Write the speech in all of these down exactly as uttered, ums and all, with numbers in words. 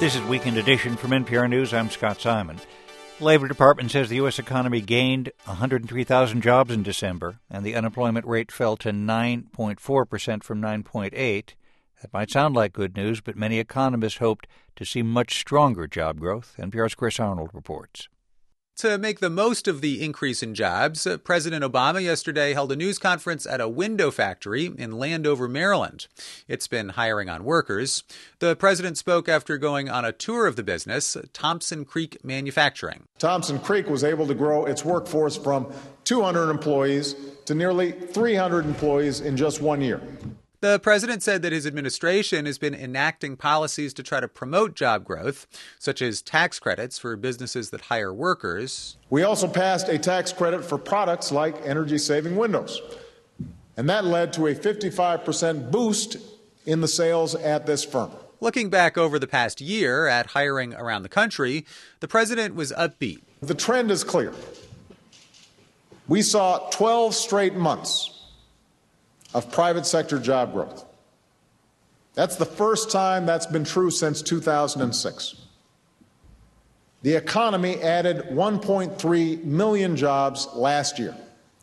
This is Weekend Edition from N P R News. I'm Scott Simon. The Labor Department says the U S economy gained one hundred three thousand jobs in December, and the unemployment rate fell to nine point four percent from nine point eight. That might sound like good news, but many economists hoped to see much stronger job growth. N P R's Chris Arnold reports. To make the most of the increase in jobs, President Obama yesterday held a news conference at a window factory in Landover, Maryland. It's been hiring on workers. The president spoke after going on a tour of the business, Thompson Creek Manufacturing. Thompson Creek was able to grow its workforce from two hundred employees to nearly three hundred employees in just one year. The president said that his administration has been enacting policies to try to promote job growth, such as tax credits for businesses that hire workers. We also passed a tax credit for products like energy-saving windows, and that led to a fifty-five percent boost in the sales at this firm. Looking back over the past year at hiring around the country, the president was upbeat. The trend is clear. We saw twelve straight months of private sector job growth. That's the first time that's been true since two thousand six. The economy added one point three million jobs last year,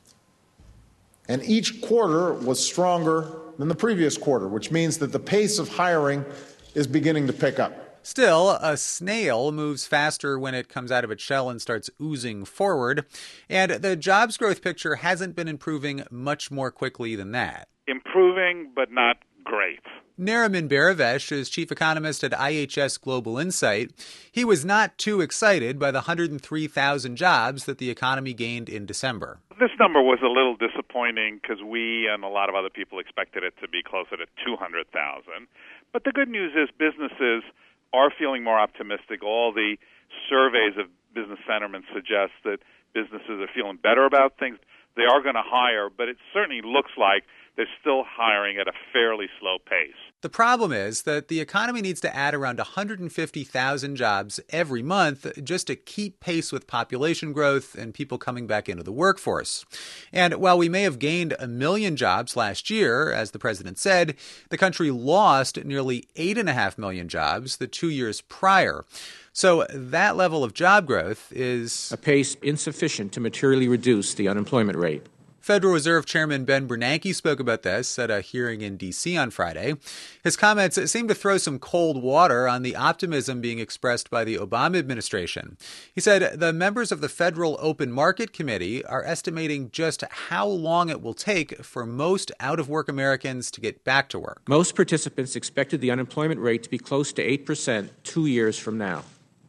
and each quarter was stronger than the previous quarter, which means that the pace of hiring is beginning to pick up. Still, a snail moves faster when it comes out of its shell and starts oozing forward, and the jobs growth picture hasn't been improving much more quickly than that. Improving, but not great. Nariman Behravesh is chief economist at I H S Global Insight. He was not too excited by the one hundred three thousand jobs that the economy gained in December. This number was a little disappointing because we and a lot of other people expected it to be closer to two hundred thousand. But the good news is businesses are feeling more optimistic. All the surveys of business sentiment suggest that businesses are feeling better about things. They are going to hire, but it certainly looks like they're still hiring at a fairly slow pace. The problem is that the economy needs to add around one hundred fifty thousand jobs every month just to keep pace with population growth and people coming back into the workforce. And while we may have gained a million jobs last year, as the president said, the country lost nearly eight point five million jobs the two years prior. So that level of job growth is a pace insufficient to materially reduce the unemployment rate. Federal Reserve Chairman Ben Bernanke spoke about this at a hearing in D C on Friday. His comments seemed to throw some cold water on the optimism being expressed by the Obama administration. He said the members of the Federal Open Market Committee are estimating just how long it will take for most out-of-work Americans to get back to work. Most participants expected the unemployment rate to be close to eight percent two years from now.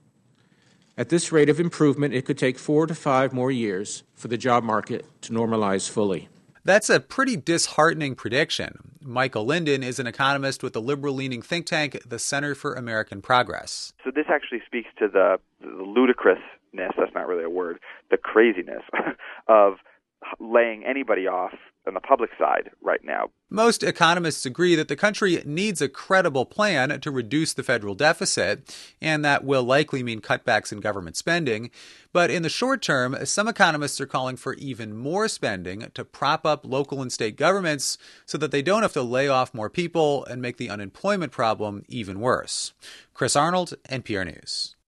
At this rate of improvement, it could take four to five more years for the job market to normalize fully. That's a pretty disheartening prediction. Michael Linden is an economist with the liberal-leaning think tank, the Center for American Progress. So this actually speaks to the, the ludicrousness, that's not really a word, the craziness of laying anybody off on the public side right now. Most economists agree that the country needs a credible plan to reduce the federal deficit, and that will likely mean cutbacks in government spending. But in the short term, some economists are calling for even more spending to prop up local and state governments so that they don't have to lay off more people and make the unemployment problem even worse. Chris Arnold, N P R News.